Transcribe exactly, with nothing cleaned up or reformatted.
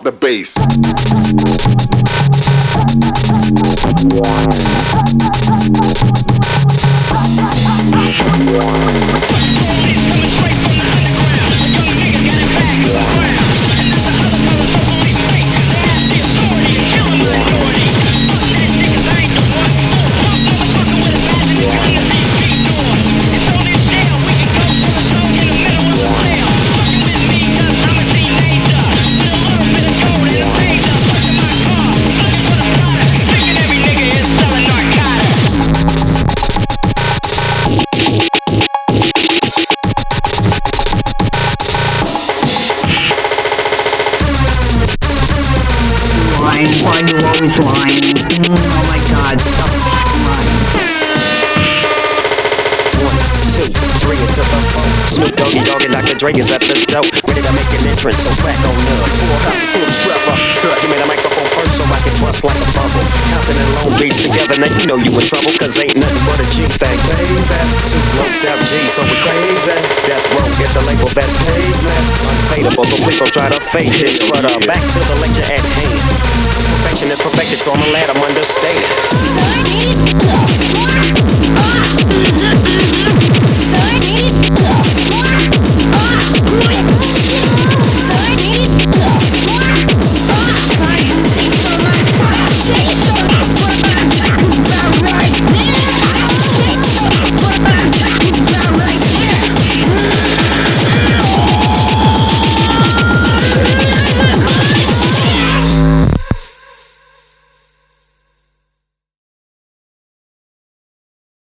the bass. Why you always lying? Mm, oh my god, stop lying. One, two, three into the phone. Snoop Doggy Dogg and Doctor Dre is at the door, ready to make an entrance, so crack on up. Full house, full strap up, cut. Give me the microphone first so I can bust like a bubble. Compton and Long Beach together, now you know you in trouble, cause ain't nothing but a G thing, baby. Two loped out G, so we crazy. Death Row, get the label that pays, man. Unfadable, so please don't try to fake this. But uh, back to the lecture at hand. Perfection is perfected, so I'm a lad, I'm understated.